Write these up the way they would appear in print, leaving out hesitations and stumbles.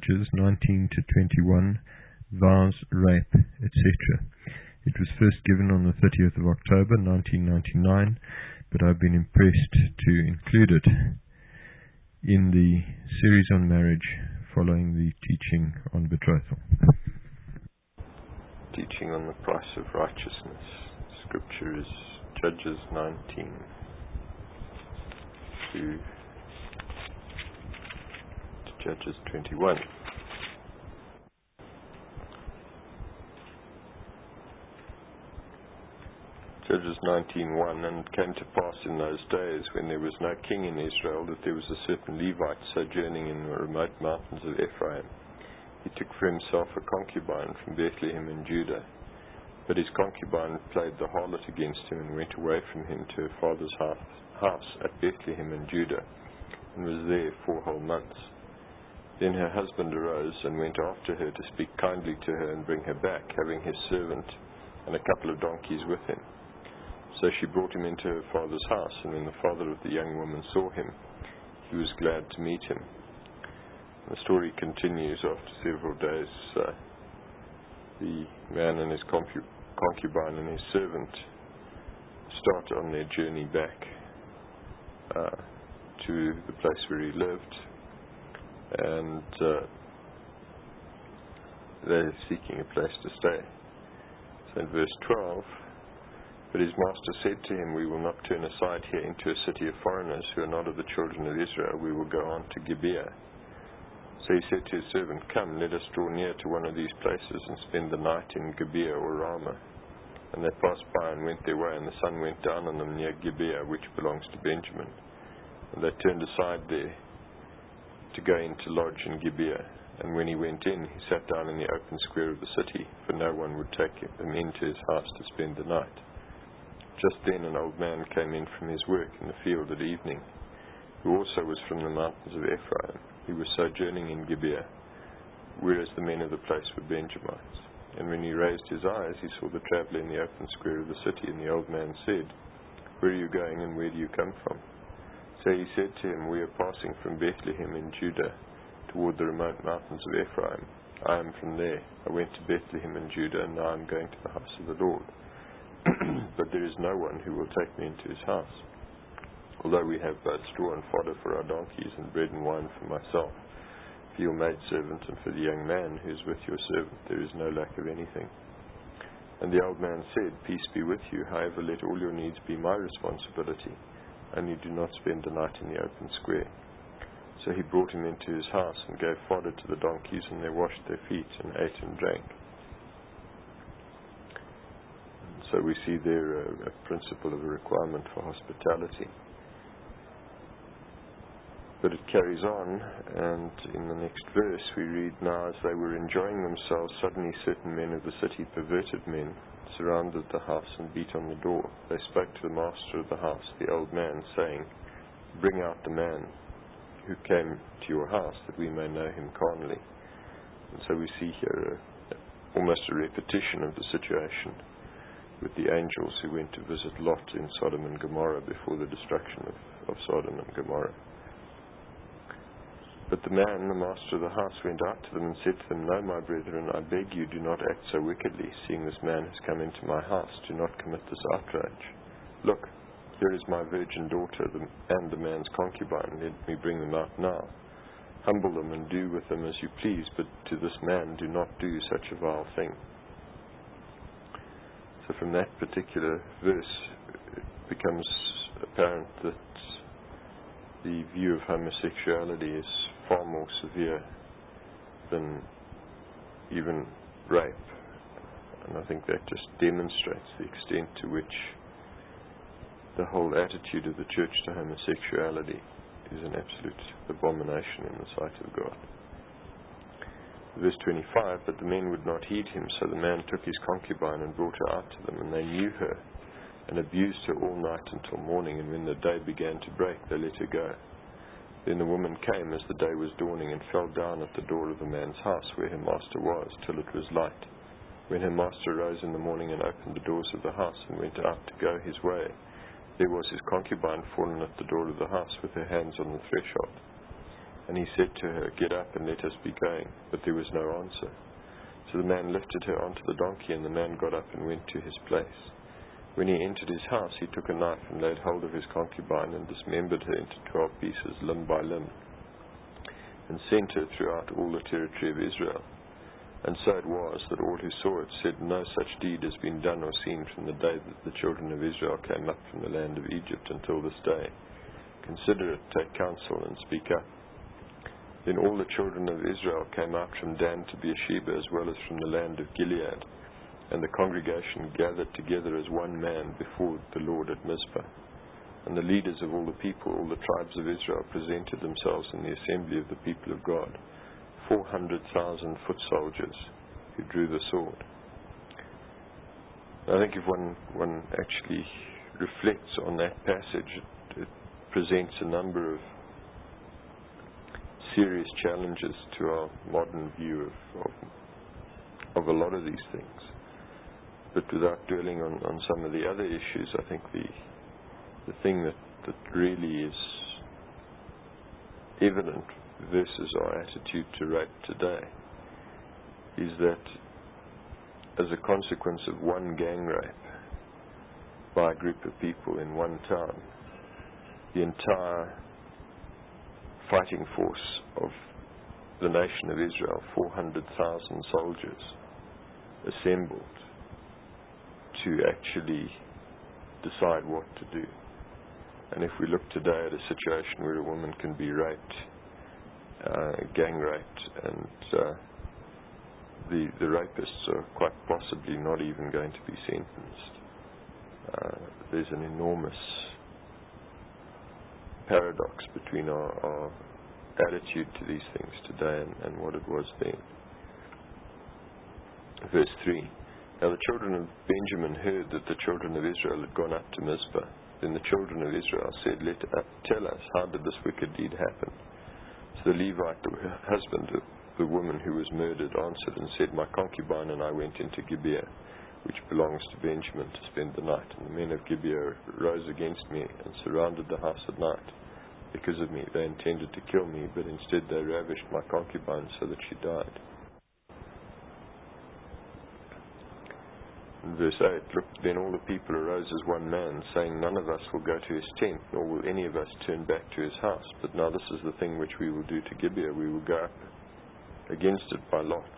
Judges 19 to 21, vows, rape, etc. It was first given on the 30th of October 1999, but I've been impressed to include it in the series on marriage following the teaching on betrothal. Teaching on the price of righteousness. Scripture is Judges 19 to Judges 21. Judges 19:1. And it came to pass in those days, when there was no king in Israel, that there was a certain Levite sojourning in the remote mountains of Ephraim. He took for himself a concubine from Bethlehem in Judah. But his concubine played the harlot against him, and went away from him to her father's house at Bethlehem in Judah, and was there 4 whole months. Then her husband arose, and went after her to speak kindly to her, and bring her back, having his servant and a couple of donkeys with him. So she brought him into her father's house, and when the father of the young woman saw him, he was glad to meet him. The story continues. After several days, the man and his concubine and his servant start on their journey back to the place where he lived, and they're seeking a place to stay. So in verse 12, but his master said to him, we will not turn aside here into a city of foreigners who are not of the children of Israel. We will go on to Gibeah. So he said to his servant, come, let us draw near to one of these places, and spend the night in Gibeah or Ramah. And they passed by and went their way, and the sun went down on them near Gibeah, which belongs to Benjamin. And they turned aside there to go in to lodge in Gibeah. And when he went in, he sat down in the open square of the city, for no one would take him into his house to spend the night. Just then an old man came in from his work in the field at evening, who also was from the mountains of Ephraim. He was sojourning in Gibeah, whereas the men of the place were Benjamites. And when he raised his eyes, he saw the traveller in the open square of the city. And the old man said, where are you going, and where do you come from? So he said to him, we are passing from Bethlehem in Judah toward the remote mountains of Ephraim. I am from there. I went to Bethlehem in Judah, and now I am going to the house of the Lord. But there is no one who will take me into his house. Although we have both straw and fodder for our donkeys, and bread and wine for myself, for your maidservant, and for the young man who is with your servant, there is no lack of anything. And the old man said, peace be with you. However, let all your needs be my responsibility. Only do not spend the night in the open square. So he brought him into his house, and gave fodder to the donkeys, and they washed their feet, and ate and drank. And so we see there a principle of a requirement for hospitality. But it carries on, and in the next verse we read, now as they were enjoying themselves, suddenly certain men of the city, perverted men, surrounded the house and beat on the door. They spoke to the master of the house, the old man, saying, bring out the man who came to your house, that we may know him carnally. And so we see here almost a repetition of the situation with the angels who went to visit Lot in Sodom and Gomorrah before the destruction of Sodom and Gomorrah. But the man, the master of the house, went out to them and said to them, no, my brethren, I beg you, do not act so wickedly, seeing this man has come into my house. Do not commit this outrage. Look, here is my virgin daughter and the man's concubine. Let me bring them out now. Humble them and do with them as you please, but to this man do not do such a vile thing. So from that particular verse, it becomes apparent that the view of homosexuality is far more severe than even rape. And I think that just demonstrates the extent to which the whole attitude of the church to homosexuality is an absolute abomination in the sight of God. Verse 25, but the men would not heed him, so the man took his concubine and brought her out to them, and they knew her, and abused her all night until morning, and when the day began to break, they let her go. Then the woman came as the day was dawning, and fell down at the door of the man's house where her master was, till it was light. When her master rose in the morning and opened the doors of the house, and went out to go his way, there was his concubine fallen at the door of the house with her hands on the threshold. And he said to her, "Get up and let us be going." But there was no answer. So the man lifted her onto the donkey, and the man got up and went to his place. When he entered his house, he took a knife and laid hold of his concubine and dismembered her into 12 pieces, limb by limb, and sent her throughout all the territory of Israel. And so it was that all who saw it said, "No such deed has been done or seen from the day that the children of Israel came up from the land of Egypt until this day. Consider it, take counsel, and speak up." Then all the children of Israel came out from Dan to Beersheba, as well as from the land of Gilead. And the congregation gathered together as one man before the Lord at Mizpah. And the leaders of all the people, all the tribes of Israel, presented themselves in the assembly of the people of God, 400,000 foot soldiers who drew the sword. I think if one actually reflects on that passage, it presents a number of serious challenges to our modern view of a lot of these things. But without dwelling on some of the other issues, I think the thing that really is evident versus our attitude to rape today is that as a consequence of one gang rape by a group of people in one town, the entire fighting force of the nation of Israel, 400,000 soldiers, assembled to actually decide what to do. And if we look today at a situation where a woman can be raped, gang raped, and the rapists are quite possibly not even going to be sentenced, there's an enormous paradox between our attitude to these things today and what it was then. Verse 3. Now the children of Benjamin heard that the children of Israel had gone up to Mizpah. Then the children of Israel said, "Tell us, how did this wicked deed happen?" So the Levite, the husband of the woman who was murdered, answered and said, "My concubine and I went into Gibeah, which belongs to Benjamin, to spend the night. And the men of Gibeah rose against me and surrounded the house at night. Because of me, they intended to kill me, but instead they ravished my concubine so that she died." In verse 8, "Look, then all the people arose as one man, saying, 'None of us will go to his tent, nor will any of us turn back to his house. But now this is the thing which we will do to Gibeah. We will go up against it by lot.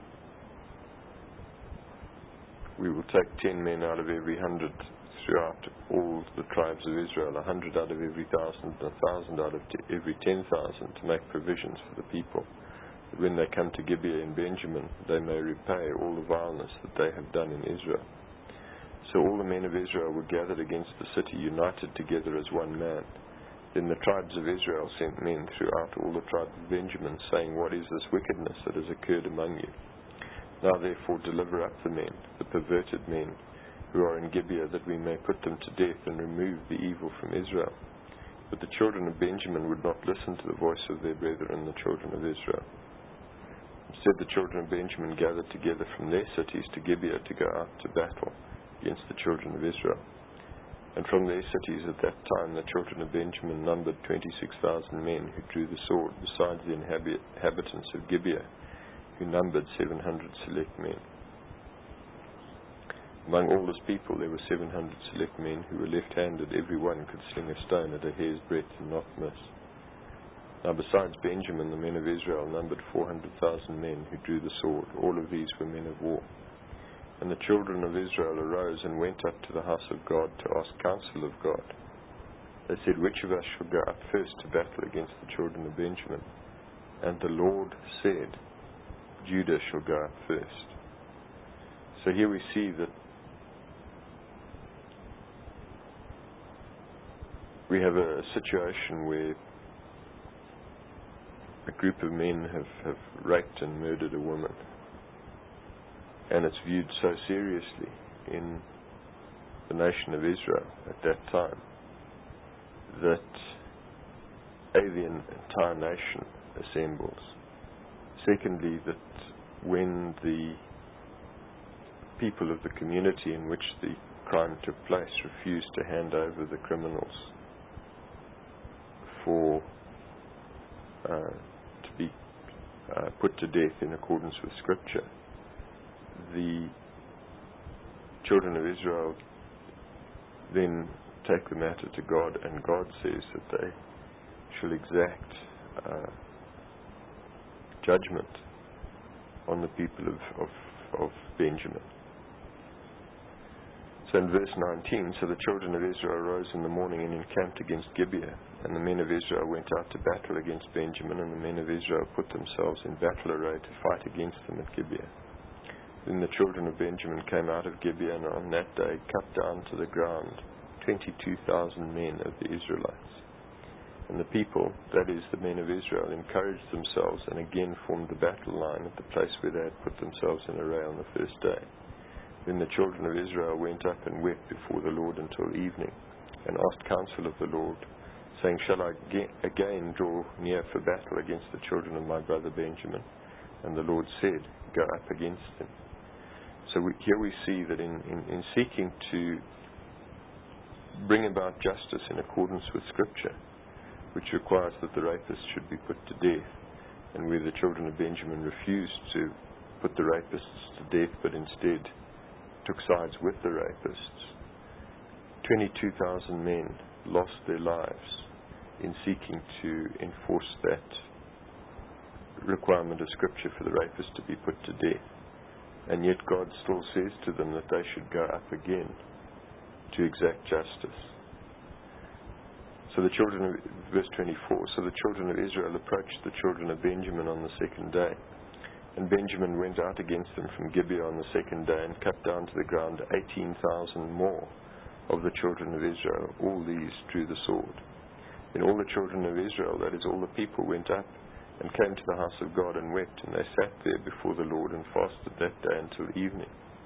We will take 10 men out of every 100 throughout all the tribes of Israel, 100 out of every 1,000, 1,000 out of every 10,000, to make provisions for the people, that when they come to Gibeah in Benjamin, they may repay all the vileness that they have done in Israel.' So all the men of Israel were gathered against the city, united together as one man. Then the tribes of Israel sent men throughout all the tribes of Benjamin, saying, 'What is this wickedness that has occurred among you? Now therefore deliver up the men, the perverted men, who are in Gibeah, that we may put them to death and remove the evil from Israel.' But the children of Benjamin would not listen to the voice of their brethren, the children of Israel. Instead, the children of Benjamin gathered together from their cities to Gibeah to go out to battle against the children of Israel. And from their cities at that time, the children of Benjamin numbered 26,000 men who drew the sword, besides the inhabitants of Gibeah, who numbered 700 select men. Among all this people, there were 700 select men who were left-handed. Every one could sling a stone at a hair's breadth and not miss. Now besides Benjamin, the men of Israel numbered 400,000 men who drew the sword. All of these were men of war. And the children of Israel arose and went up to the house of God to ask counsel of God. They said, 'Which of us shall go up first to battle against the children of Benjamin?' And the Lord said, 'Judah shall go up first.'" So here we see that we have a situation where a group of men have raped and murdered a woman. And it's viewed so seriously in the nation of Israel at that time that the entire nation assembles. Secondly, that when the people of the community in which the crime took place refused to hand over the criminals for to be put to death in accordance with Scripture, the children of Israel then take the matter to God, and God says that they shall exact judgment on the people of Benjamin. So in verse 19, so the children of Israel rose in the morning and encamped against Gibeah, and the men of Israel went out to battle against Benjamin, and the men of Israel put themselves in battle array to fight against them at Gibeah. Then the children of Benjamin came out of Gibeah, and on that day cut down to the ground 22,000 men of the Israelites. And the people, that is, the men of Israel, encouraged themselves and again formed the battle line at the place where they had put themselves in array on the first day. Then the children of Israel went up and wept before the Lord until evening, and asked counsel of the Lord, saying, Shall I again draw near for battle against the children of my brother Benjamin? And the Lord said, Go up against them. So here we see that in seeking to bring about justice in accordance with Scripture, which requires that the rapist should be put to death, and where the children of Benjamin refused to put the rapists to death but instead took sides with the rapists, 22,000 men lost their lives in seeking to enforce that requirement of Scripture for the rapist to be put to death. And yet God still says to them that they should go up again to exact justice. So the children of, verse 24, so the children of Israel approached the children of Benjamin on the second day. And Benjamin went out against them from Gibeah on the second day and cut down to the ground 18,000 more of the children of Israel. All these drew the sword. Then all the children of Israel, that is, all the people, went up and came to the house of God and wept, and they sat there before the Lord and fasted that day until evening.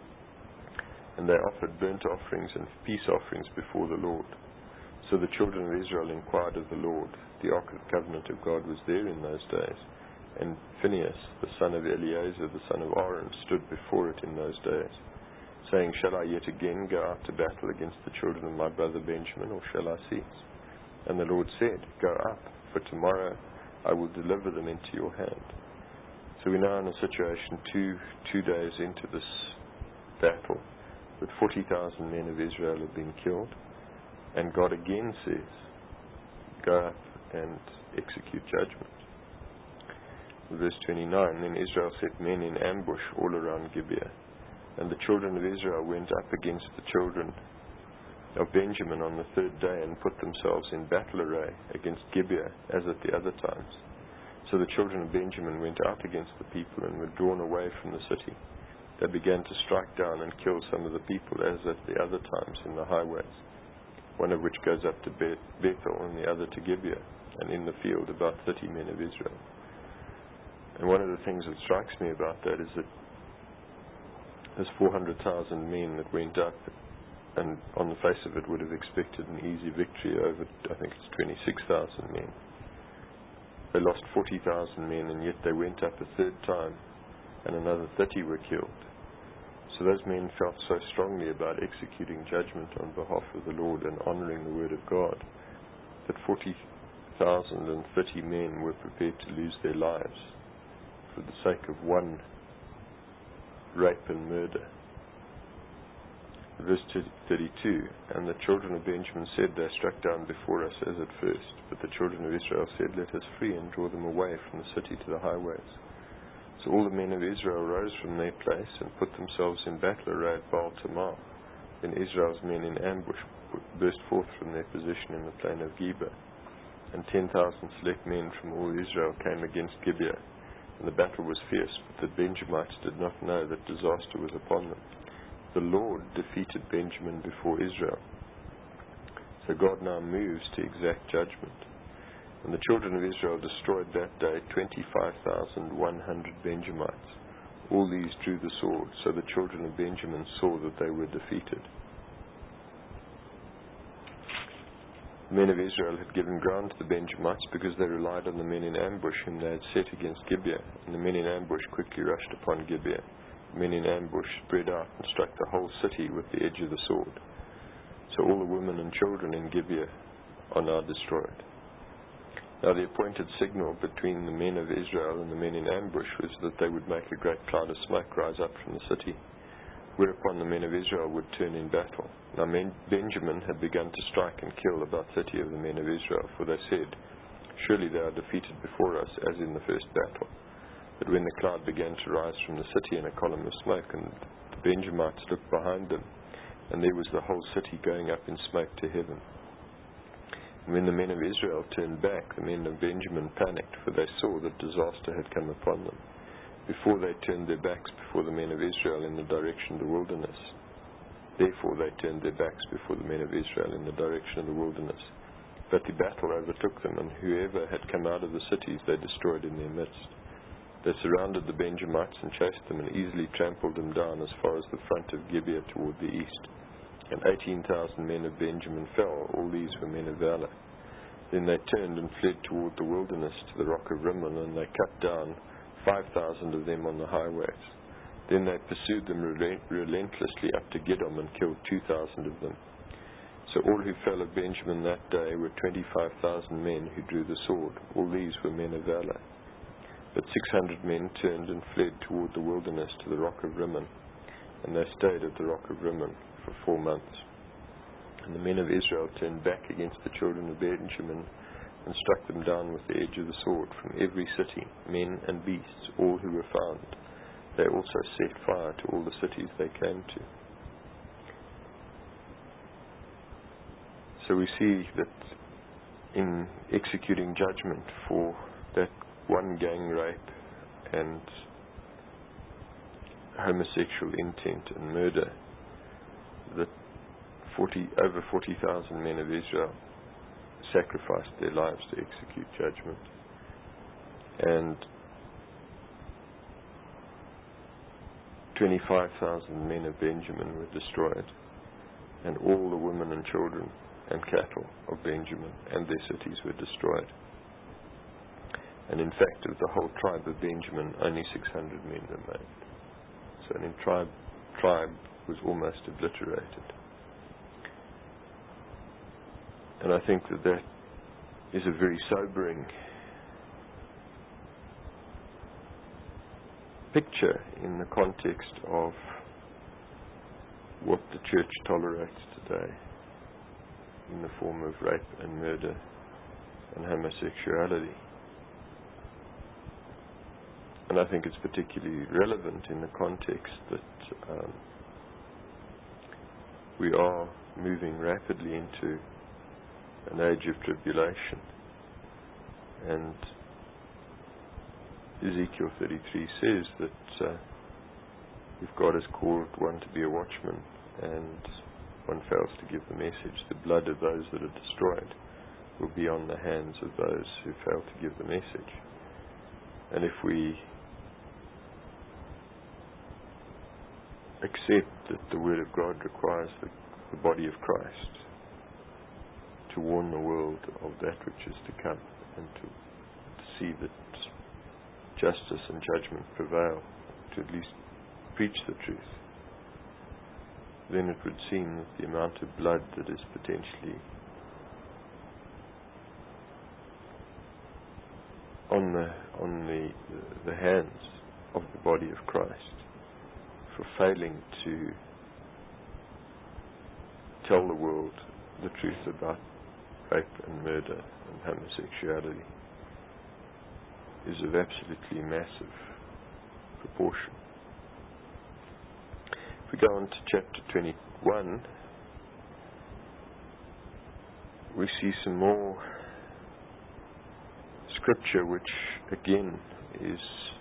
And they offered burnt offerings and peace offerings before the Lord. So the children of Israel inquired of the Lord. The ark of the covenant of God was there in those days, and Phinehas, the son of Eleazar, the son of Aaron, stood before it in those days, saying, Shall I yet again go out to battle against the children of my brother Benjamin, or shall I cease? And the Lord said, Go up, for tomorrow I will deliver them into your hand. So we're now in a situation two days into this battle, that 40,000 men of Israel have been killed, and God again says, Go up and execute judgment. Verse 29, Then Israel set men in ambush all around Gibeah, and the children of Israel went up against the children of Benjamin on the third day and put themselves in battle array against Gibeah as at the other times. So the children of Benjamin went out against the people and were drawn away from the city. They began to strike down and kill some of the people as at the other times in the highways, one of which goes up to Bethel and the other to Gibeah, and in the field about 30 men of Israel. And one of the things that strikes me about that is that there's 400,000 men that went up, and on the face of it would have expected an easy victory over, I think it's 26,000 men. They lost 40,000 men, and yet they went up a third time, and another 30 were killed. So those men felt so strongly about executing judgment on behalf of the Lord and honoring the word of God, that 40,030 men were prepared to lose their lives for the sake of one rape and murder. Verse 32, And the children of Benjamin said, They struck down before us as at first. But the children of Israel said, Let us free and draw them away from the city to the highways. So all the men of Israel rose from their place and put themselves in battle array at Baal Tamar. Then Israel's men in ambush burst forth from their position in the plain of Geba. And 10,000 select men from all Israel came against Gibeah. And the battle was fierce, but the Benjamites did not know that disaster was upon them. The Lord defeated Benjamin before Israel. So God now moves to exact judgment. And the children of Israel destroyed that day 25,100 Benjamites. All these drew the sword, so the children of Benjamin saw that they were defeated. The men of Israel had given ground to the Benjamites because they relied on the men in ambush whom they had set against Gibeah. And the men in ambush quickly rushed upon Gibeah. Men in ambush spread out and struck the whole city with the edge of the sword. So all the women and children in Gibeah are now destroyed. Now the appointed signal between the men of Israel and the men in ambush was that they would make a great cloud of smoke rise up from the city, whereupon the men of Israel would turn in battle. Now Benjamin had begun to strike and kill about 30 of the men of Israel, for they said, "Surely they are defeated before us, as in the first battle." But when the cloud began to rise from the city in a column of smoke, and the Benjamites looked behind them, and there was the whole city going up in smoke to heaven. And when the men of Israel turned back, the men of Benjamin panicked, for they saw that disaster had come upon them, before they turned their backs before the men of Israel in the direction of the wilderness. Therefore they turned their backs before the men of Israel in the direction of the wilderness. But the battle overtook them, and whoever had come out of the cities they destroyed in their midst. They surrounded the Benjamites and chased them, and easily trampled them down as far as the front of Gibeah toward the east. And 18,000 men of Benjamin fell. All these were men of valor. Then they turned and fled toward the wilderness to the rock of Rimmon, and they cut down 5,000 of them on the highways. Then they pursued them relentlessly up to Gidom and killed 2,000 of them. So all who fell of Benjamin that day were 25,000 men who drew the sword. All these were men of valor. But 600 men turned and fled toward the wilderness to the rock of Rimmon, and they stayed at the rock of Rimmon for 4 months. And the men of Israel turned back against the children of Benjamin and struck them down with the edge of the sword from every city, men and beasts, all who were found. They also set fire to all the cities they came to. So we see that in executing judgment for that one gang rape and homosexual intent and murder, that over 40,000 men of Israel sacrificed their lives to execute judgment. And 25,000 men of Benjamin were destroyed, and all the women and children and cattle of Benjamin and their cities were destroyed. And in fact, of the whole tribe of Benjamin, only 600 men remained. So an entire tribe was almost obliterated. And I think that that is a very sobering picture in the context of what the church tolerates today in the form of rape and murder and homosexuality. And I think it's particularly relevant in the context that we are moving rapidly into an age of tribulation. And Ezekiel 33 says that if God has called one to be a watchman and one fails to give the message, the blood of those that are destroyed will be on the hands of those who fail to give the message. And if we accept that the Word of God requires the body of Christ to warn the world of that which is to come, and to see that justice and judgment prevail, to at least preach the truth, then it would seem that the amount of blood that is potentially on the hands of the body of Christ for failing to tell the world the truth about rape and murder and homosexuality is of absolutely massive proportion. If we go on to chapter 21, we see some more scripture which again is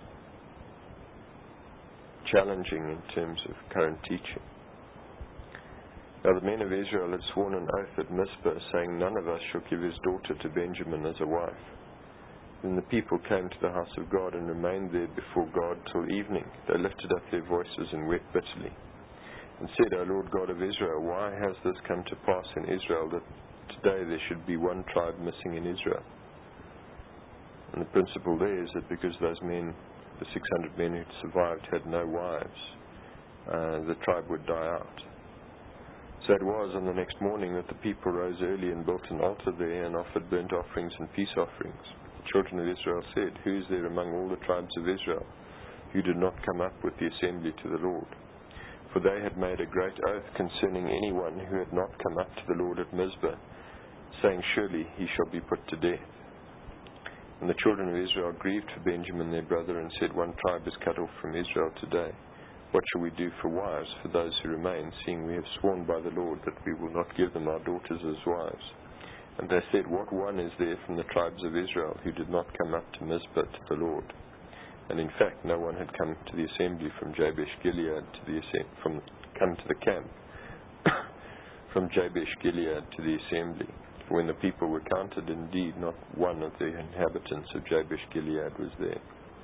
challenging in terms of current teaching. Now the men of Israel had sworn an oath at Mizpah, saying, "None of us shall give his daughter to Benjamin as a wife." Then the people came to the house of God and remained there before God till evening. They lifted up their voices and wept bitterly, and said, "O Lord God of Israel, why has this come to pass in Israel, that today there should be one tribe missing in Israel?" And the principle there is that because those men, the 600 men who survived, had no wives, the tribe would die out. So it was on the next morning that the people rose early and built an altar there and offered burnt offerings and peace offerings. The children of Israel said, "Who is there among all the tribes of Israel who did not come up with the assembly to the Lord?" For they had made a great oath concerning anyone who had not come up to the Lord at Mizpah, saying, "Surely he shall be put to death." And the children of Israel grieved for Benjamin their brother, and said, "One tribe is cut off from Israel today. What shall we do for wives for those who remain, seeing we have sworn by the Lord that we will not give them our daughters as wives?" And they said, "What one is there from the tribes of Israel who did not come up to Mizpah to the Lord?" And in fact, no one had come to the assembly from Jabesh Gilead come to the camp from Jabesh Gilead to the assembly. For when the people were counted, indeed not one of the inhabitants of Jabesh Gilead was there.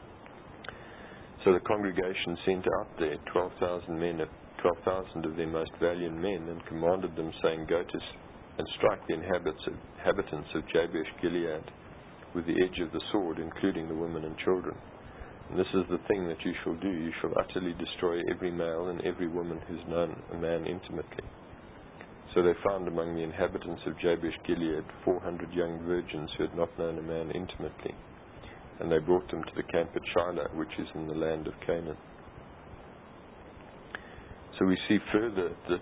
So the congregation sent out there 12,000 men, 12,000 of their most valiant men, and commanded them, saying, "Go to and strike the inhabitants of Jabesh Gilead with the edge of the sword, including the women and children. And this is the thing that you shall do. You shall utterly destroy every male and every woman who's known a man intimately." So they found among the inhabitants of Jabesh Gilead 400 young virgins who had not known a man intimately. And they brought them to the camp at Shiloh, which is in the land of Canaan. So we see further that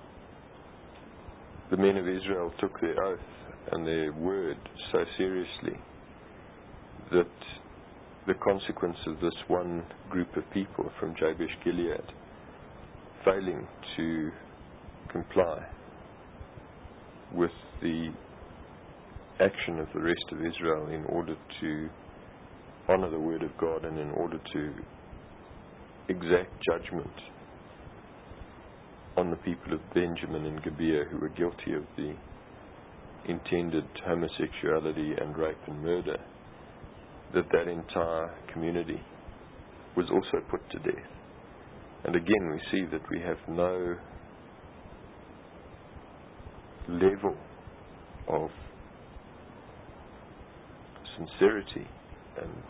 the men of Israel took their oath and their word so seriously that the consequence of this one group of people from Jabesh Gilead failing to comply with the action of the rest of Israel in order to honor the word of God and in order to exact judgment on the people of Benjamin and Gibeah who were guilty of the intended homosexuality and rape and murder, that entire community was also put to death. And again we see that we have no level of sincerity and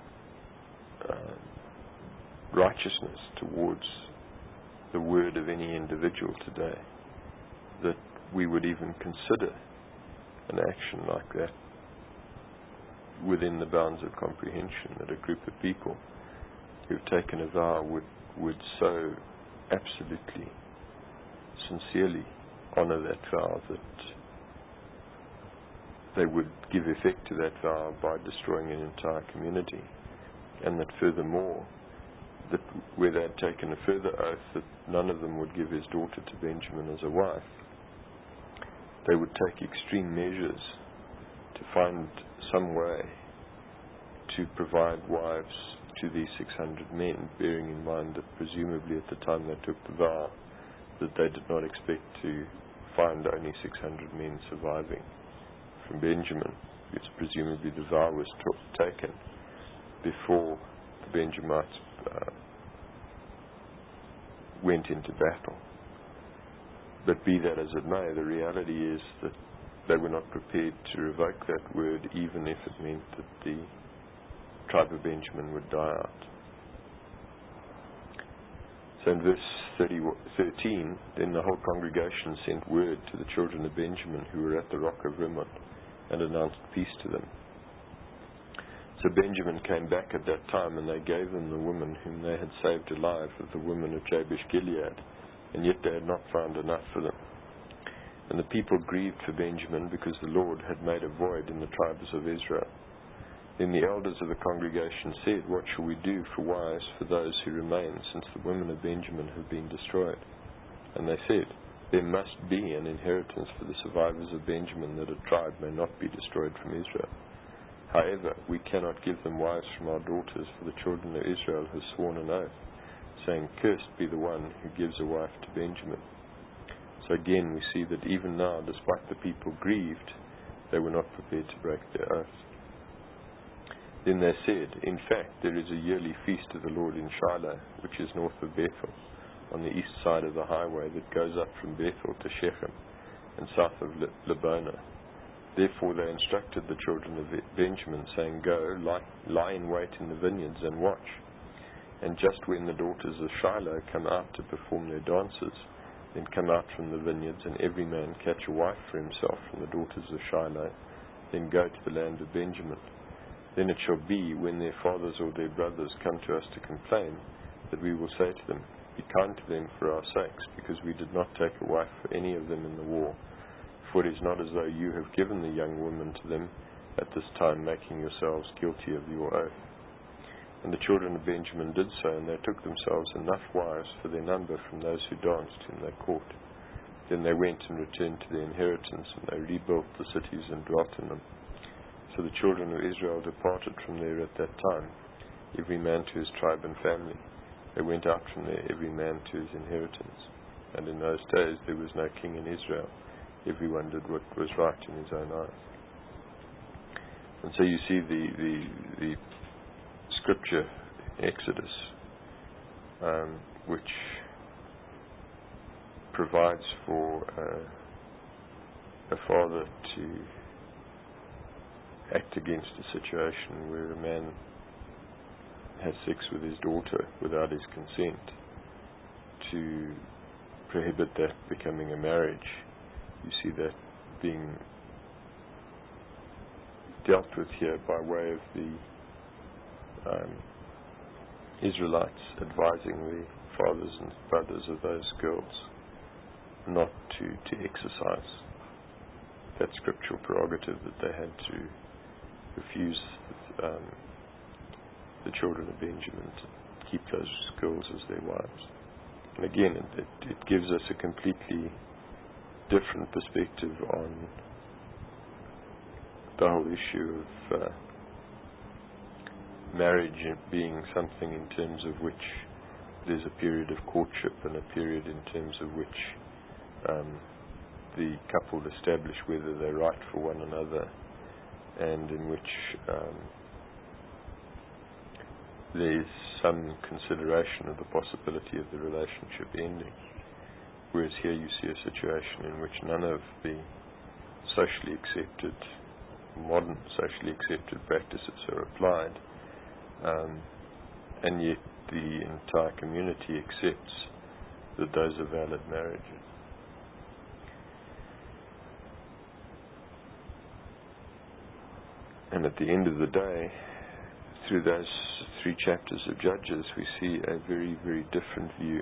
righteousness towards the word of any individual today that we would even consider an action like that within the bounds of comprehension, that a group of people who've taken a vow would so absolutely sincerely honor that vow that they would give effect to that vow by destroying an entire community, and that furthermore, that where they had taken a further oath that none of them would give his daughter to Benjamin as a wife, they would take extreme measures to find some way to provide wives to these 600 men, bearing in mind that presumably at the time they took the vow that they did not expect to find only 600 men surviving from Benjamin, because presumably the vow was taken before the Benjamites went into battle. But be that as it may, the reality is that they were not prepared to revoke that word, even if it meant that the tribe of Benjamin would die out. So in verse 13, then the whole congregation sent word to the children of Benjamin who were at the rock of Rimmon, and announced peace to them. So Benjamin came back at that time, and they gave them the woman whom they had saved alive of the women of Jabesh Gilead, and yet they had not found enough for them. And the people grieved for Benjamin, because the Lord had made a void in the tribes of Israel. Then the elders of the congregation said, "What shall we do for wives for those who remain, since the women of Benjamin have been destroyed?" And they said, "There must be an inheritance for the survivors of Benjamin, that a tribe may not be destroyed from Israel. However, we cannot give them wives from our daughters, for the children of Israel have sworn an oath, saying, 'Cursed be the one who gives a wife to Benjamin.'" So again we see that even now, despite the people grieved, they were not prepared to break their oath. Then they said, "In fact, there is a yearly feast of the Lord in Shiloh, which is north of Bethel, on the east side of the highway that goes up from Bethel to Shechem, and south of Lebonah." Therefore they instructed the children of Benjamin, saying, "Go, lie in wait in the vineyards and watch. And just when the daughters of Shiloh come out to perform their dances, Then come out from the vineyards, and every man catch a wife for himself from the daughters of Shiloh. Then go to the land of Benjamin. Then it shall be, when their fathers or their brothers come to us to complain, that we will say to them, Be kind to them for our sakes, because we did not take a wife for any of them in the war. For it is not as though you have given the young woman to them at this time, making yourselves guilty of your oath. And the children of Benjamin did so, and they took themselves enough wives for their number from those who danced whom they caught. Then they went and returned to their inheritance, and they rebuilt the cities and dwelt in them. So the children of Israel departed from there at that time, every man to his tribe and family. They went out from there, every man to his inheritance. And in those days there was no king in Israel. Everyone did what was right in his own eyes. And so you see the scripture, Exodus, which provides for a father to act against a situation where a man has sex with his daughter without his consent, to prohibit that becoming a marriage. You see that being dealt with here by way of the Israelites advising the fathers and brothers of those girls not to exercise that scriptural prerogative, that they had to refuse the children of Benjamin to keep those girls as their wives. And again, it gives us a completely different perspective on the whole issue of marriage being something in terms of which there's a period of courtship and a period in terms of which the couple establish whether they're right for one another, and in which there's some consideration of the possibility of the relationship ending. Whereas here you see a situation in which none of the socially accepted, modern socially accepted practices are applied, and yet the entire community accepts that those are valid marriages. And at the end of the day, through those 3 chapters of Judges, we see a very, very different view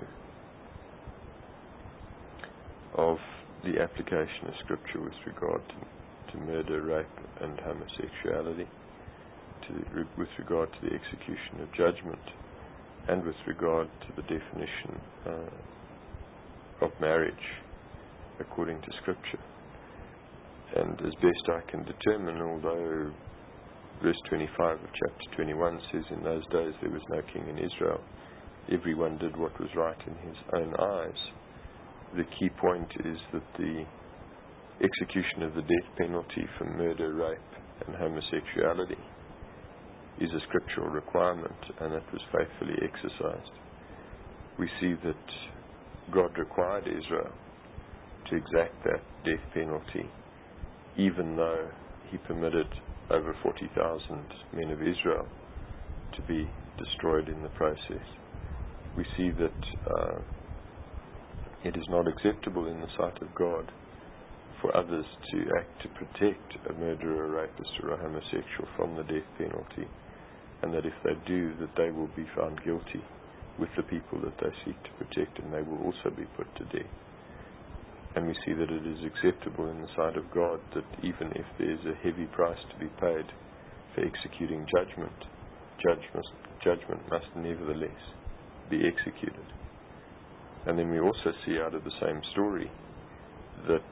of the application of Scripture with regard to murder, rape, and homosexuality, with regard to the execution of judgment, and with regard to the definition of marriage according to Scripture. And as best I can determine, although verse 25 of chapter 21 says, In those days there was no king in Israel, everyone did what was right in his own eyes, the key point is that the execution of the death penalty for murder, rape, and homosexuality is a scriptural requirement, and it was faithfully exercised. We see that God required Israel to exact that death penalty, even though he permitted over 40,000 men of Israel to be destroyed in the process. We see that it is not acceptable in the sight of God for others to act to protect a murderer, a rapist, or a homosexual from the death penalty, and that if they do, that they will be found guilty with the people that they seek to protect, and they will also be put to death. And we see that it is acceptable in the sight of God that even if there is a heavy price to be paid for executing judgment must nevertheless be executed. And then we also see out of the same story that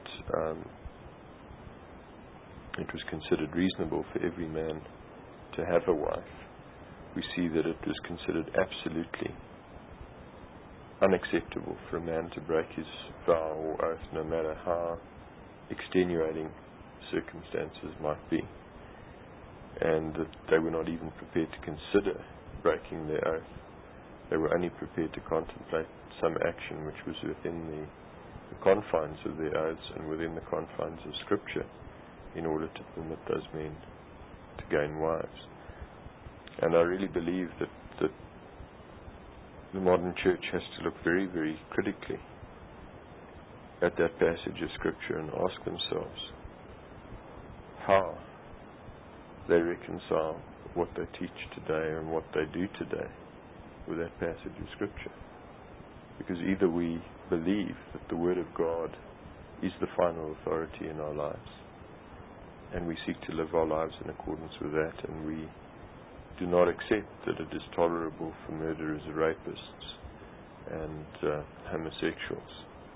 it was considered reasonable for every man to have a wife. We see that it was considered absolutely unacceptable for a man to break his vow or oath, no matter how extenuating circumstances might be, and that they were not even prepared to consider breaking their oath. They were only prepared to contemplate some action which was within the confines of their oaths and within the confines of Scripture, in order to permit those men to gain wives. And I really believe that the modern church has to look very, very critically at that passage of Scripture and ask themselves how they reconcile what they teach today and what they do today with that passage of Scripture. Because either we believe that the Word of God is the final authority in our lives, and we seek to live our lives in accordance with that, and we do not accept that it is tolerable for murderers, rapists, and homosexuals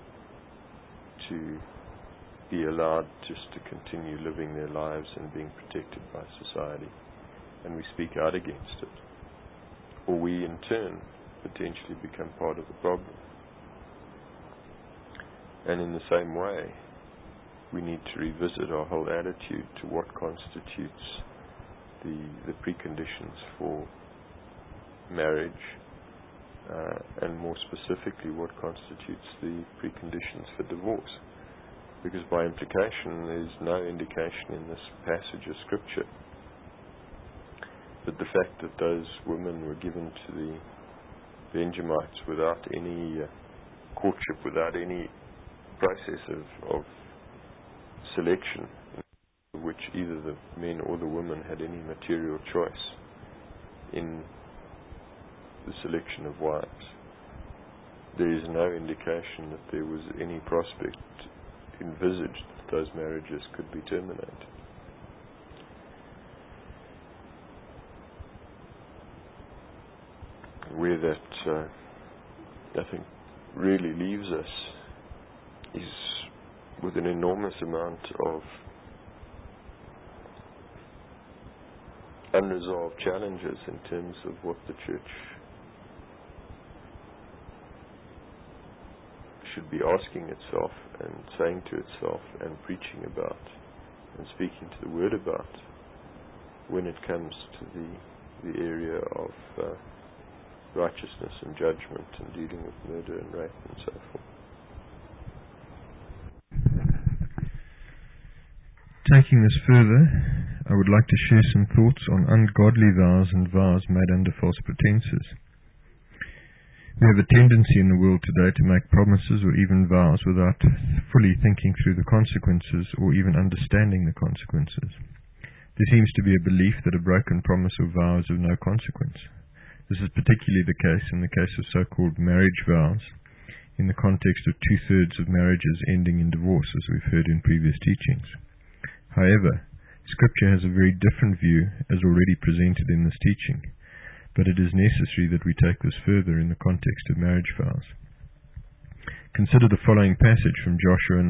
to be allowed just to continue living their lives and being protected by society, and we speak out against it. Or we in turn potentially become part of the problem. And in the same way, we need to revisit our whole attitude to what constitutes the preconditions for marriage, and more specifically what constitutes the preconditions for divorce. Because by implication, there's no indication in this passage of Scripture that the fact that those women were given to the Benjamites without any courtship, without any process of selection, in which either the men or the women had any material choice in the selection of wives. There is no indication that there was any prospect envisaged that those marriages could be terminated. Where that, I think, really leaves us is with an enormous amount of unresolved challenges in terms of what the church should be asking itself and saying to itself and preaching about and speaking to the Word about when it comes to the area of righteousness and judgment and dealing with murder and rape and so forth. Taking this further, I would like to share some thoughts on ungodly vows and vows made under false pretenses. We have a tendency in the world today to make promises or even vows without fully thinking through the consequences or even understanding the consequences. There seems to be a belief that a broken promise or vow is of no consequence. This is particularly the case in the case of so-called marriage vows, in the context of 2/3 of marriages ending in divorce, as we've heard in previous teachings. However, Scripture has a very different view, as already presented in this teaching, but it is necessary that we take this further in the context of marriage vows. Consider the following passage from Joshua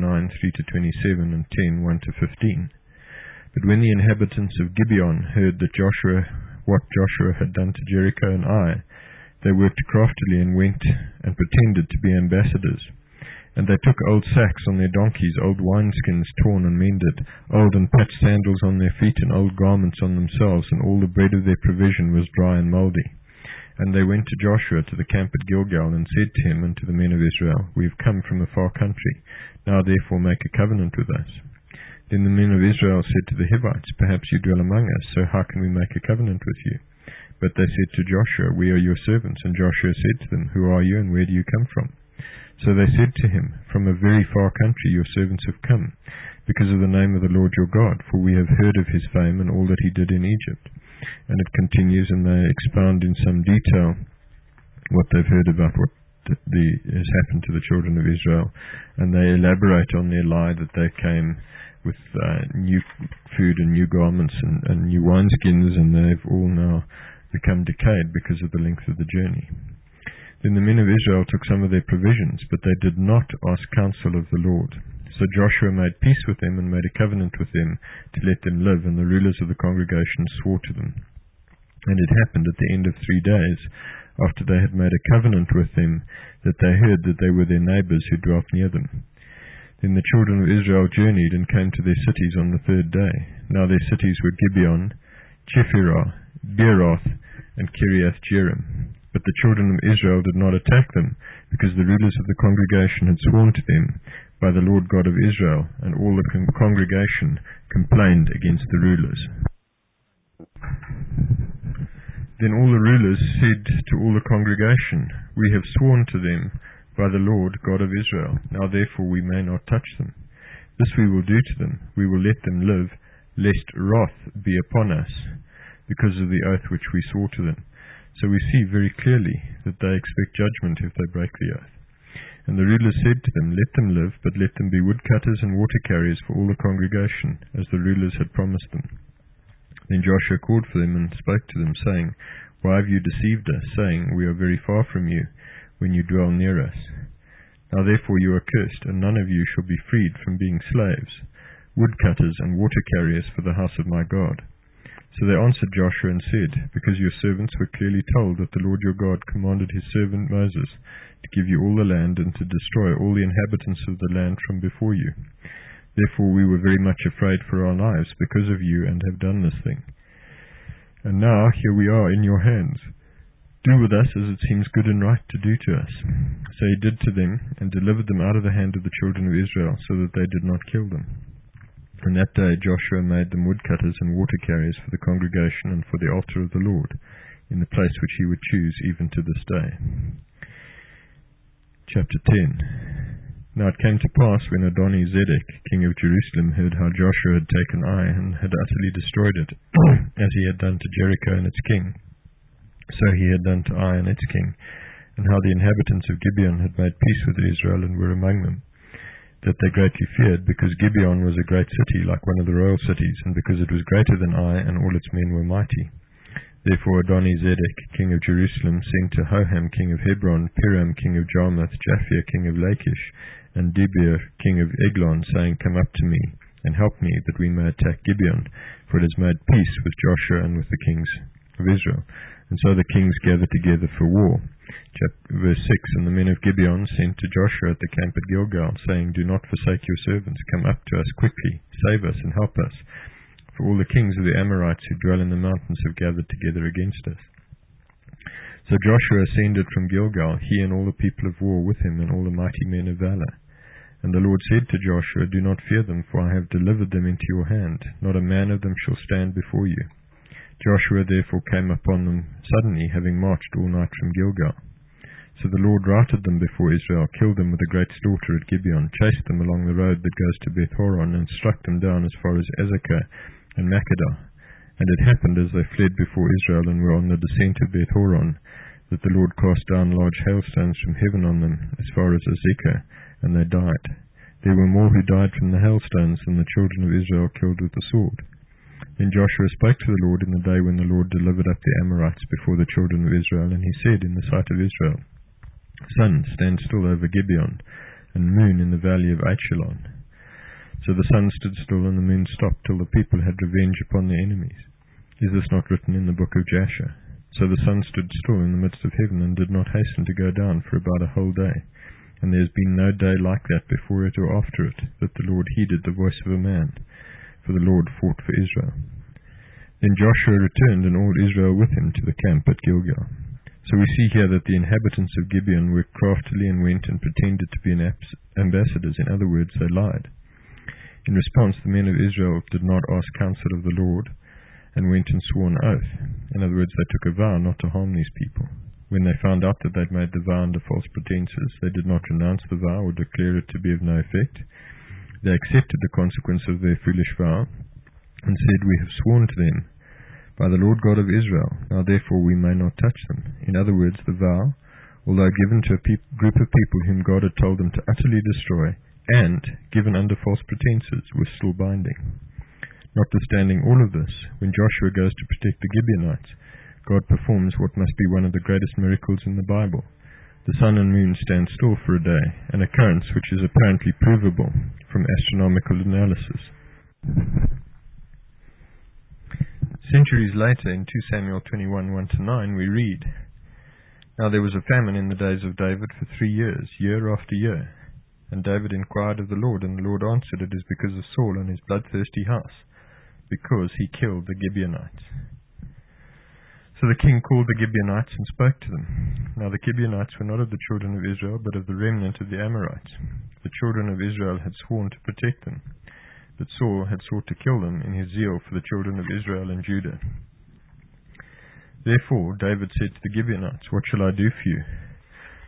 9:3-27 and 10:1-15. But when the inhabitants of Gibeon heard that what Joshua had done to Jericho and Ai, they worked craftily and went and pretended to be ambassadors. And they took old sacks on their donkeys, old wineskins torn and mended, old and patched sandals on their feet, and old garments on themselves, and all the bread of their provision was dry and mouldy. And they went to Joshua to the camp at Gilgal, and said to him and to the men of Israel, We have come from a far country. Now therefore make a covenant with us. Then the men of Israel said to the Hivites, Perhaps you dwell among us, so how can we make a covenant with you? But they said to Joshua, We are your servants. And Joshua said to them, Who are you, and where do you come from? So they said to him, From a very far country your servants have come, because of the name of the Lord your God, for we have heard of his fame and all that he did in Egypt. And it continues, and they expound in some detail what they've heard about what has happened to the children of Israel, and they elaborate on their lie that they came with new food and new garments and new wineskins, and they've all now become decayed because of the length of the journey. Then the men of Israel took some of their provisions, but they did not ask counsel of the Lord. So Joshua made peace with them and made a covenant with them to let them live, and the rulers of the congregation swore to them. And it happened at the end of 3 days, after they had made a covenant with them, that they heard that they were their neighbors who dwelt near them. Then the children of Israel journeyed and came to their cities on the 3rd day. Now their cities were Gibeon, Chephirah, Beeroth, and Kiriath-Jearim. But the children of Israel did not attack them, because the rulers of the congregation had sworn to them by the Lord God of Israel, and all the congregation complained against the rulers. Then all the rulers said to all the congregation, We have sworn to them by the Lord God of Israel. Now therefore we may not touch them. This we will do to them. We will let them live, lest wrath be upon us, because of the oath which we swore to them. So we see very clearly that they expect judgment if they break the oath. And the rulers said to them, Let them live, but let them be woodcutters and water carriers for all the congregation, as the rulers had promised them. Then Joshua called for them and spoke to them, saying, Why have you deceived us, saying, We are very far from you, when you dwell near us? Now therefore you are cursed, and none of you shall be freed from being slaves, woodcutters and water carriers for the house of my God. So they answered Joshua and said, Because your servants were clearly told that the Lord your God commanded his servant Moses to give you all the land and to destroy all the inhabitants of the land from before you. Therefore we were very much afraid for our lives because of you, and have done this thing. And now here we are in your hands. Do with us as it seems good and right to do to us. So he did to them, and delivered them out of the hand of the children of Israel, so that they did not kill them. And that day Joshua made them woodcutters and water carriers for the congregation and for the altar of the Lord, in the place which he would choose even to this day. Chapter 10. Now it came to pass, when Adoni-Zedek, king of Jerusalem, heard how Joshua had taken Ai, and had utterly destroyed it, as he had done to Jericho and its king, so he had done to Ai and its king, and how the inhabitants of Gibeon had made peace with Israel and were among them, that they greatly feared, because Gibeon was a great city, like one of the royal cities, and because it was greater than Ai, and all its men were mighty. Therefore Adoni-Zedek, king of Jerusalem, sent to Hoham, king of Hebron, Piram, king of Jarmuth, Japhia, king of Lachish, and Debir, king of Eglon, saying, Come up to me, and help me, that we may attack Gibeon, for it has made peace with Joshua and with the kings of Israel. And so the kings gathered together for war. Verse 6, And the men of Gibeon sent to Joshua at the camp at Gilgal, saying, Do not forsake your servants, come up to us quickly, save us and help us. For all the kings of the Amorites who dwell in the mountains have gathered together against us. So Joshua ascended from Gilgal, he and all the people of war with him, and all the mighty men of valor. And the Lord said to Joshua, Do not fear them, for I have delivered them into your hand. Not a man of them shall stand before you. Joshua therefore came upon them suddenly, having marched all night from Gilgal. So the Lord routed them before Israel, killed them with a great slaughter at Gibeon, chased them along the road that goes to Beth-horon, and struck them down as far as Azekah and Makkedah. And it happened, as they fled before Israel and were on the descent of Beth-horon, that the Lord cast down large hailstones from heaven on them, as far as Azekah, and they died. There were more who died from the hailstones than the children of Israel killed with the sword. Then Joshua spoke to the Lord in the day when the Lord delivered up the Amorites before the children of Israel, and he said in the sight of Israel, Sun, stand still over Gibeon, and moon in the valley of Aichelon. So the sun stood still, and the moon stopped, till the people had revenge upon their enemies. Is this not written in the book of Jasher? So the sun stood still in the midst of heaven, and did not hasten to go down for about a whole day. And there has been no day like that before it or after it, that the Lord heeded the voice of a man, for the Lord fought for Israel. Then Joshua returned, and all Israel with him, to the camp at Gilgal. So we see here that the inhabitants of Gibeon worked craftily and went and pretended to be ambassadors. In other words, they lied. In response, the men of Israel did not ask counsel of the Lord, and went and swore an oath. In other words, they took a vow not to harm these people. When they found out that they'd made the vow under false pretenses, they did not renounce the vow or declare it to be of no effect. They accepted the consequence of their foolish vow, and said, We have sworn to them by the Lord God of Israel, now therefore we may not touch them. In other words, the vow, although given to a group of people whom God had told them to utterly destroy, and given under false pretenses, was still binding. Notwithstanding all of this, when Joshua goes to protect the Gibeonites, God performs what must be one of the greatest miracles in the Bible. The sun and moon stand still for a day, an occurrence which is apparently provable from astronomical analysis. Centuries later, in 2 Samuel 21, 1-9, we read, Now there was a famine in the days of David for 3 years, year after year. And David inquired of the Lord, and the Lord answered, It is because of Saul and his bloodthirsty house, because he killed the Gibeonites. So the king called the Gibeonites and spoke to them. Now the Gibeonites were not of the children of Israel, but of the remnant of the Amorites. The children of Israel had sworn to protect them, but Saul had sought to kill them in his zeal for the children of Israel and Judah. Therefore David said to the Gibeonites, What shall I do for you?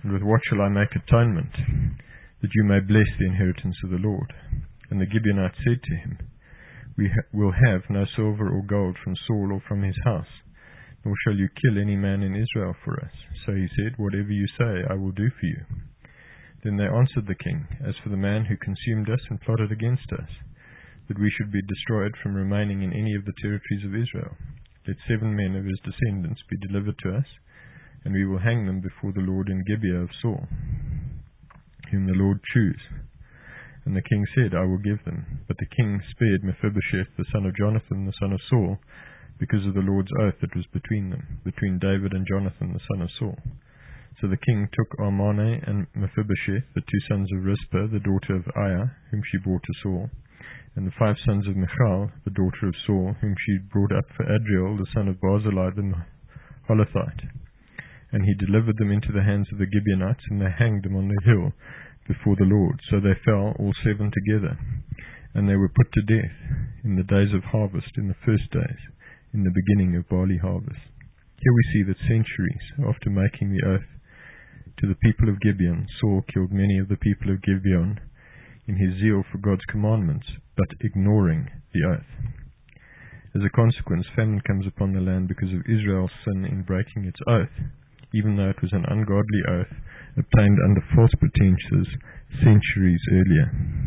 And with what shall I make atonement, that you may bless the inheritance of the Lord? And the Gibeonites said to him, We will have no silver or gold from Saul or from his house, nor shall you kill any man in Israel for us. So he said, Whatever you say, I will do for you. Then they answered the king, As for the man who consumed us and plotted against us, that we should be destroyed from remaining in any of the territories of Israel, let 7 men of his descendants be delivered to us, and we will hang them before the Lord in Gibeah of Saul, whom the Lord choose. And the king said, I will give them. But the king spared Mephibosheth, the son of Jonathan, the son of Saul, because of the Lord's oath that was between them, between David and Jonathan, the son of Saul. So the king took Armane and Mephibosheth, the 2 sons of Rizpah, the daughter of Aiah, whom she bore to Saul, and the 5 sons of Michal, the daughter of Saul, whom she brought up for Adriel, the son of Barzillai the Holothite. And he delivered them into the hands of the Gibeonites, and they hanged them on the hill before the Lord. So they fell, all 7 together, and they were put to death in the days of harvest, in the first days, in the beginning of barley harvest. Here we see that centuries after making the oath to the people of Gibeon, Saul killed many of the people of Gibeon in his zeal for God's commandments, but ignoring the oath. As a consequence, famine comes upon the land because of Israel's sin in breaking its oath, even though it was an ungodly oath obtained under false pretenses centuries earlier.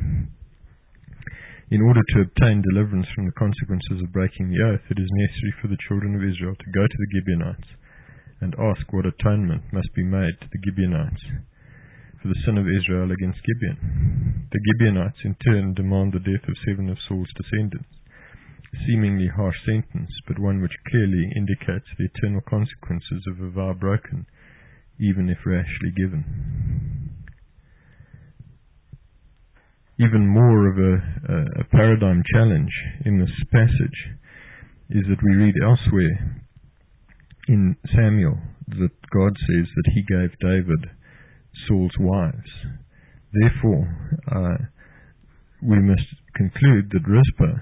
In order to obtain deliverance from the consequences of breaking the oath, it is necessary for the children of Israel to go to the Gibeonites and ask what atonement must be made to the Gibeonites for the sin of Israel against Gibeon. The Gibeonites in turn demand the death of 7 of Saul's descendants, a seemingly harsh sentence, but one which clearly indicates the eternal consequences of a vow broken, even if rashly given. Even more of a paradigm challenge in this passage is that we read elsewhere in Samuel that God says that he gave David Saul's wives. Therefore, we must conclude that Rizpah,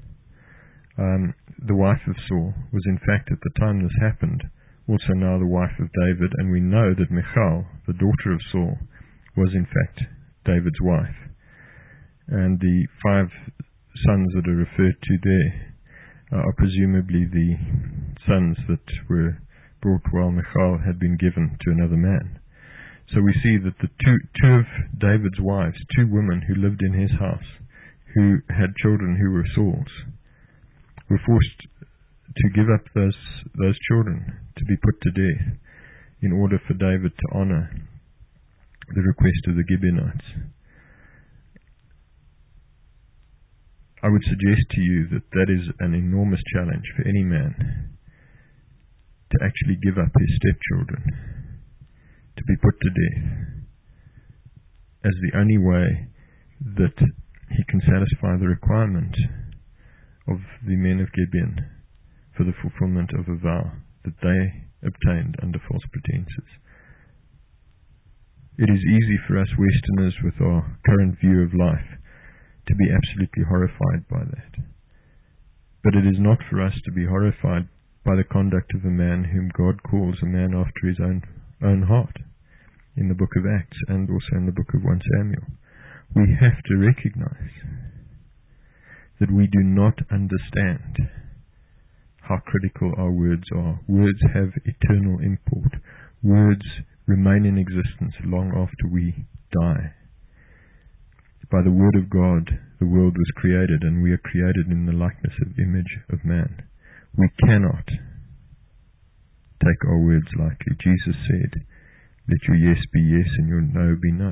the wife of Saul, was in fact at the time this happened also now the wife of David, and we know that Michal, the daughter of Saul, was in fact David's wife. And the 5 sons that are referred to there are presumably the sons that were brought while Michal had been given to another man. So we see that the two of David's wives, 2 women who lived in his house, who had children who were Saul's, were forced to give up those children to be put to death in order for David to honor the request of the Gibeonites. I would suggest to you that that is an enormous challenge for any man, to actually give up his stepchildren to be put to death as the only way that he can satisfy the requirement of the men of Gibeon for the fulfillment of a vow that they obtained under false pretenses. It is easy for us Westerners with our current view of life to be absolutely horrified by that. But it is not for us to be horrified by the conduct of a man whom God calls a man after his own heart in the book of Acts and also in the book of 1 Samuel. We have to recognize that we do not understand how critical our words are. Words have eternal import. Words remain in existence long after we die. By the word of God, the world was created, and we are created in the likeness of image of man. We cannot take our words lightly. Jesus said, let your yes be yes and your no be no.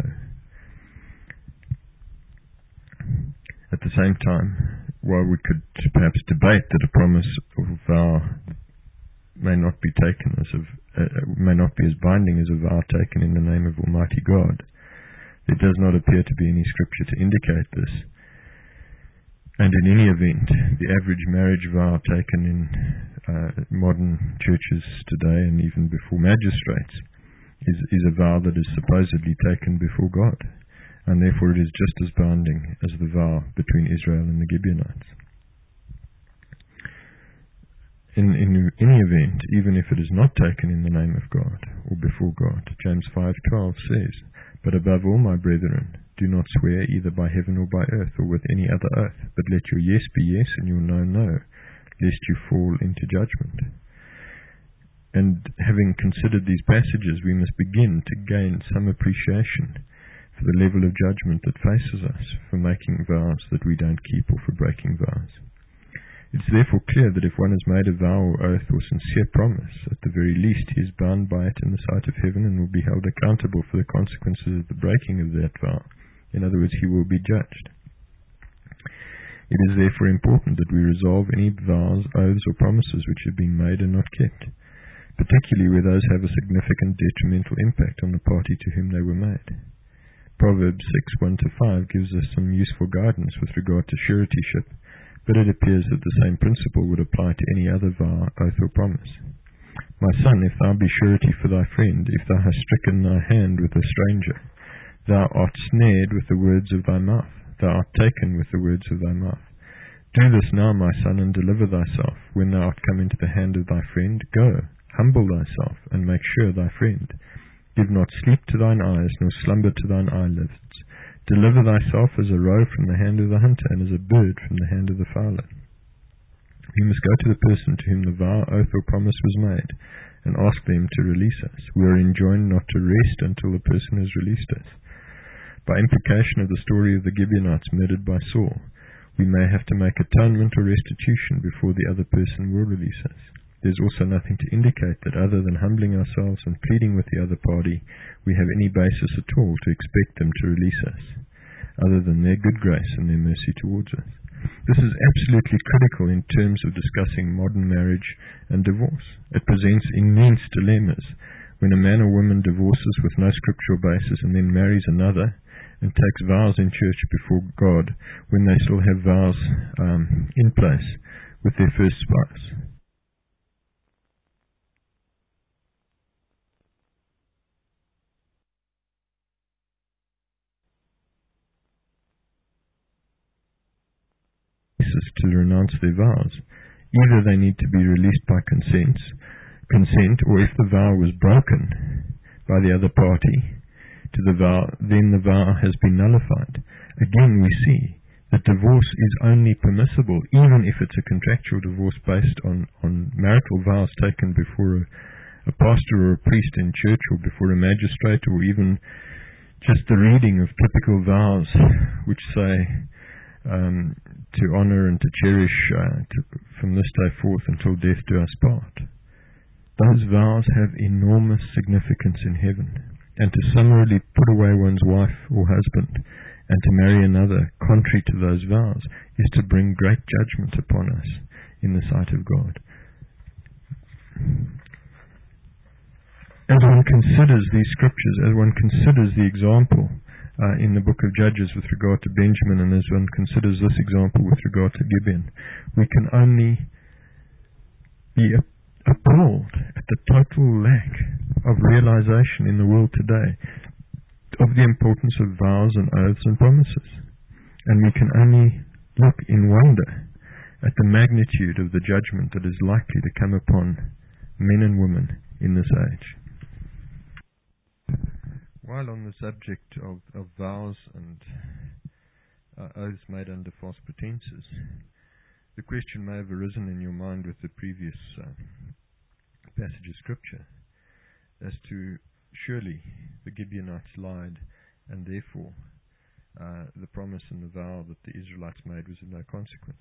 At the same time, while we could perhaps debate that a promise of a vow may not be taken may not be as binding as a vow taken in the name of Almighty God, there does not appear to be any scripture to indicate this. And in any event, the average marriage vow taken in modern churches today and even before magistrates is a vow that is supposedly taken before God, and therefore it is just as binding as the vow between Israel and the Gibeonites. In any event, even if it is not taken in the name of God, or before God. James 5:12 says, "But above all, my brethren, do not swear either by heaven or by earth or with any other oath, but let your yes be yes and your no, no, lest you fall into judgment." And having considered these passages, we must begin to gain some appreciation for the level of judgment that faces us for making vows that we don't keep or for breaking vows. It is therefore clear that if one has made a vow or oath or sincere promise, at the very least he is bound by it in the sight of heaven and will be held accountable for the consequences of the breaking of that vow. In other words, he will be judged. It is therefore important that we resolve any vows, oaths or promises which have been made and not kept, particularly where those have a significant detrimental impact on the party to whom they were made. Proverbs 6:1-5 gives us some useful guidance with regard to suretyship, but it appears that the same principle would apply to any other vow, oath or promise. "My son, if thou be surety for thy friend, if thou hast stricken thy hand with a stranger, thou art snared with the words of thy mouth, thou art taken with the words of thy mouth. Do this now, my son, and deliver thyself. When thou art come into the hand of thy friend, go, humble thyself, and make sure thy friend. Give not sleep to thine eyes, nor slumber to thine eyelids. Deliver thyself as a roe from the hand of the hunter, and as a bird from the hand of the fowler." We must go to the person to whom the vow, oath, or promise was made, and ask them to release us. We are enjoined not to rest until the person has released us. By implication of the story of the Gibeonites murdered by Saul, we may have to make atonement or restitution before the other person will release us. There is also nothing to indicate that other than humbling ourselves and pleading with the other party, we have any basis at all to expect them to release us, other than their good grace and their mercy towards us. This is absolutely critical in terms of discussing modern marriage and divorce. It presents immense dilemmas when a man or woman divorces with no scriptural basis and then marries another and takes vows in church before God when they still have vows in place with their first spouse. To renounce their vows. Either they need to be released by consent, or if the vow was broken by the other party to the vow, then the vow has been nullified. Again, we see that divorce is only permissible, even if it's a contractual divorce based on marital vows taken before a pastor or a priest in church, or before a magistrate, or even just the reading of typical vows which say to honor and to cherish from this day forth until death do us part. Those vows have enormous significance in heaven, and to summarily put away one's wife or husband and to marry another contrary to those vows is to bring great judgment upon us in the sight of God. As one considers these scriptures, as one considers the example in the book of Judges with regard to Benjamin, and as one considers this example with regard to Gibeon, we can only be appalled at the total lack of realization in the world today of the importance of vows and oaths and promises. And we can only look in wonder at the magnitude of the judgment that is likely to come upon men and women in this age. While on the subject of vows and oaths made under false pretenses, the question may have arisen in your mind with the previous passage of Scripture as to surely the Gibeonites lied, and therefore the promise and the vow that the Israelites made was of no consequence.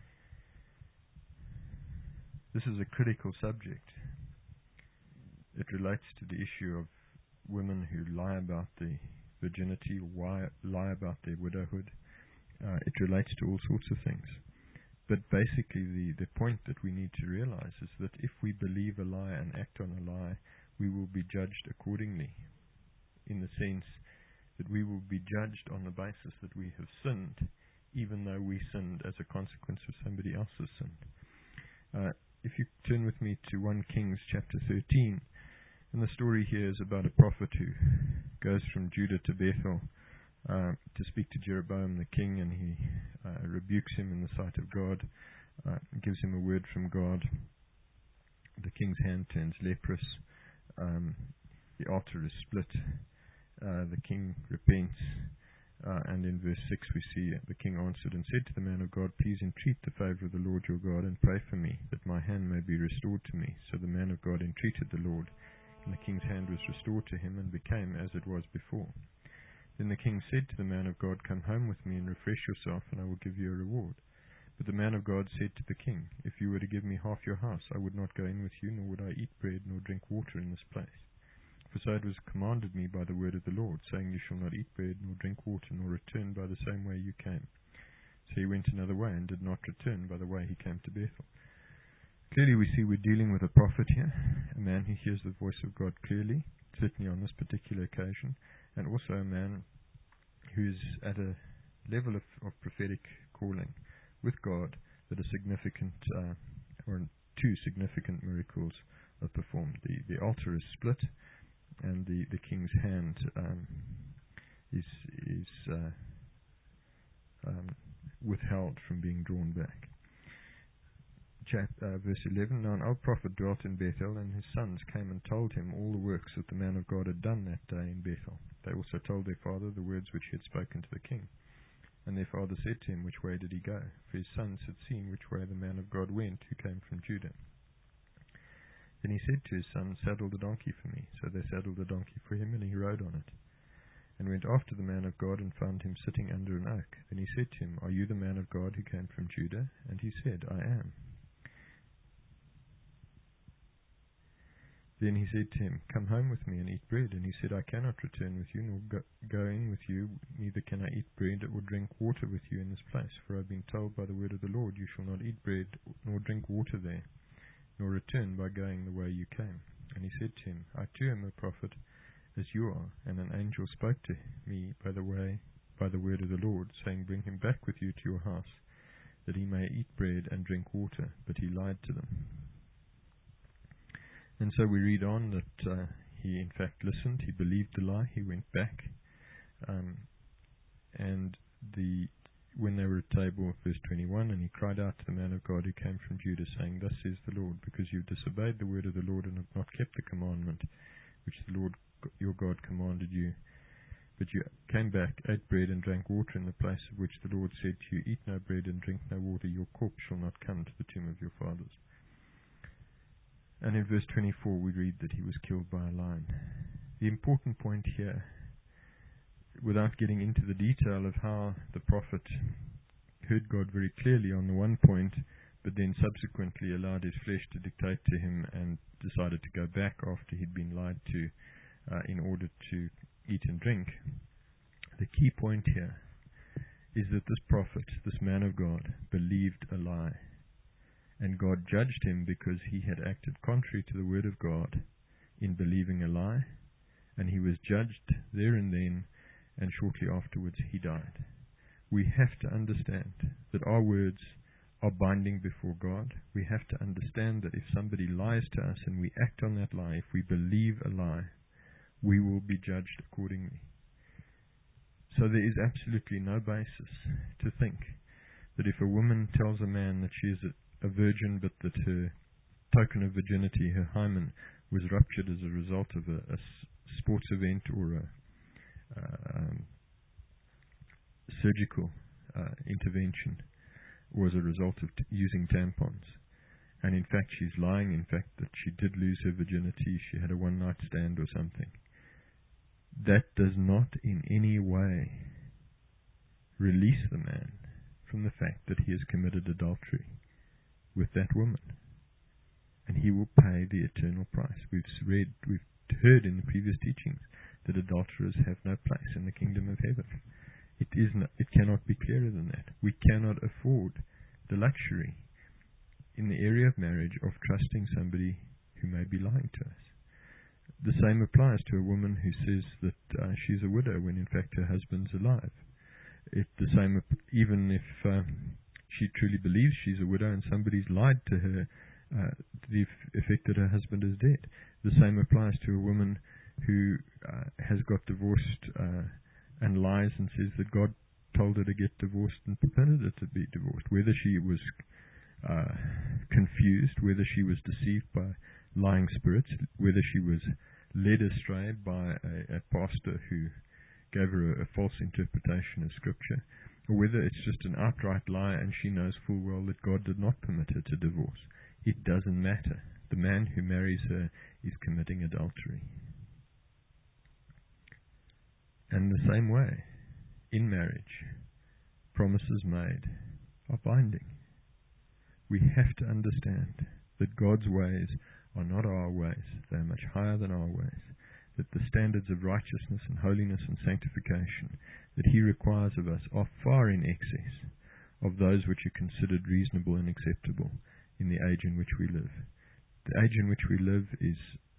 This is a critical subject. It relates to the issue of women who lie about their virginity or lie about their widowhood. It relates to all sorts of things. But basically the point that we need to realize is that if we believe a lie and act on a lie, we will be judged accordingly, in the sense that we will be judged on the basis that we have sinned, even though we sinned as a consequence of somebody else's sin. If you turn with me to 1 Kings chapter 13, and the story here is about a prophet who goes from Judah to Bethel to speak to Jeroboam the king, and he rebukes him in the sight of God, gives him a word from God. The king's hand turns leprous. altar is split. The king repents. And in verse 6 we see the king answered and said to the man of God, please entreat the favour of the Lord your God and pray for me, that my hand may be restored to me. So the man of God entreated the Lord, and the king's hand was restored to him and became as it was before. Then the king said to the man of God, come home with me and refresh yourself, and I will give you a reward. But the man of God said to the king, if you were to give me half your house, I would not go in with you, nor would I eat bread nor drink water in this place. For so it was commanded me by the word of the Lord, saying, you shall not eat bread, nor drink water, nor return by the same way you came. So he went another way, and did not return by the way he came to Bethel. Clearly we see we're dealing with a prophet here, a man who hears the voice of God clearly, certainly on this particular occasion, and also a man who is at a level of prophetic calling with God that a significant, or two significant miracles are performed. The altar is split, and the king's hand is withheld from being drawn back. Verse 11, now an old prophet dwelt in Bethel, and his sons came and told him all the works that the man of God had done that day in Bethel. They also told their father the words which he had spoken to the king. And their father said to him, which way did he go? For his sons had seen which way the man of God went, who came from Judah. Then he said to his son, saddle the donkey for me. So they saddled the donkey for him, and he rode on it, and went after the man of God, and found him sitting under an oak. Then he said to him, are you the man of God who came from Judah? And he said, I am. Then he said to him, come home with me and eat bread. And he said, I cannot return with you, nor go in with you, neither can I eat bread or drink water with you in this place. For I have been told by the word of the Lord, you shall not eat bread nor drink water there, nor return by going the way you came. And he said to him, I too am a prophet, as you are. And an angel spoke to me by the word of the Lord, saying, bring him back with you to your house, that he may eat bread and drink water. But he lied to them. And so we read on that he in fact listened, he believed the lie, he went back, and when they were at table, verse 21, and he cried out to the man of God who came from Judah, saying, thus says the Lord, because you have disobeyed the word of the Lord and have not kept the commandment which the Lord your God commanded you, but you came back, ate bread and drank water in the place of which the Lord said to you, eat no bread and drink no water, your corpse shall not come to the tomb of your fathers. And in verse 24 we read that he was killed by a lion. The important point here, without getting into the detail of how the prophet heard God very clearly on the one point, but then subsequently allowed his flesh to dictate to him and decided to go back after he'd been lied to in order to eat and drink. The key point here is that this prophet, this man of God, believed a lie. And God judged him because he had acted contrary to the word of God in believing a lie, and he was judged there and then, and shortly afterwards he died. We have to understand that our words are binding before God. We have to understand that if somebody lies to us and we act on that lie, if we believe a lie, we will be judged accordingly. So there is absolutely no basis to think that if a woman tells a man that she is a virgin, but that her token of virginity, her hymen, was ruptured as a result of a sports event or a surgical intervention, or as a result of using tampons, and in fact she's lying, in fact that she did lose her virginity, she had a one-night stand or something, that does not in any way release the man from the fact that he has committed adultery with that woman, and he will pay the eternal price. We've heard in the previous teachings that adulterers have no place in the kingdom of heaven. It cannot be clearer than that. We cannot afford the luxury in the area of marriage of trusting somebody who may be lying to us. The same applies to a woman who says that she's a widow when in fact her husband's alive. The same, even if she truly believes she's a widow and somebody's lied to her to the effect that her husband is dead. The same applies to a woman who has got divorced and lies and says that God told her to get divorced and permitted her to be divorced. Whether she was confused, whether she was deceived by lying spirits, whether she was led astray by a pastor who gave her a false interpretation of Scripture, or whether it's just an outright lie and she knows full well that God did not permit her to divorce. It doesn't matter. The man who marries her is committing adultery. And the same way, in marriage, promises made are binding. We have to understand that God's ways are not our ways. They are much higher than our ways. That the standards of righteousness and holiness and sanctification that He requires of us are far in excess of those which are considered reasonable and acceptable in the age in which we live. The age in which we live is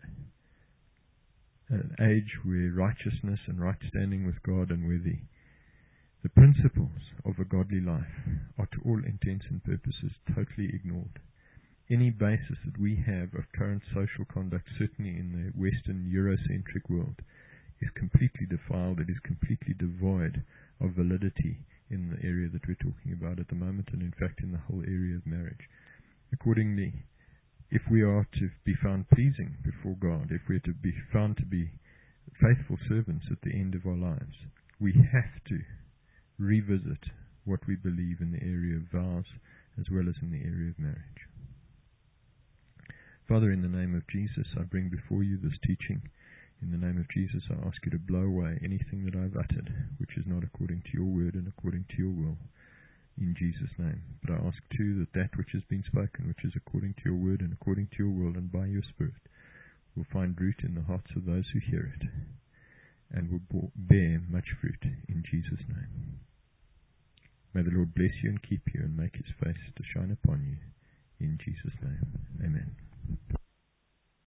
an age where righteousness and right standing with God and where the principles of a godly life are to all intents and purposes totally ignored. Any basis that we have of current social conduct, certainly in the Western Eurocentric world, is completely defiled. It is completely devoid of validity in the area that we're talking about at the moment, and in fact in the whole area of marriage. Accordingly, if we are to be found pleasing before God, if we are to be found to be faithful servants at the end of our lives, we have to revisit what we believe in the area of vows as well as in the area of marriage. Father, in the name of Jesus, I bring before you this teaching. In the name of Jesus, I ask you to blow away anything that I've uttered which is not according to your word and according to your will, in Jesus' name. But I ask too that that which has been spoken, which is according to your word and according to your will and by your Spirit, will find root in the hearts of those who hear it, and will bear much fruit in Jesus' name. May the Lord bless you and keep you and make His face to shine upon you. In Jesus' name. Amen.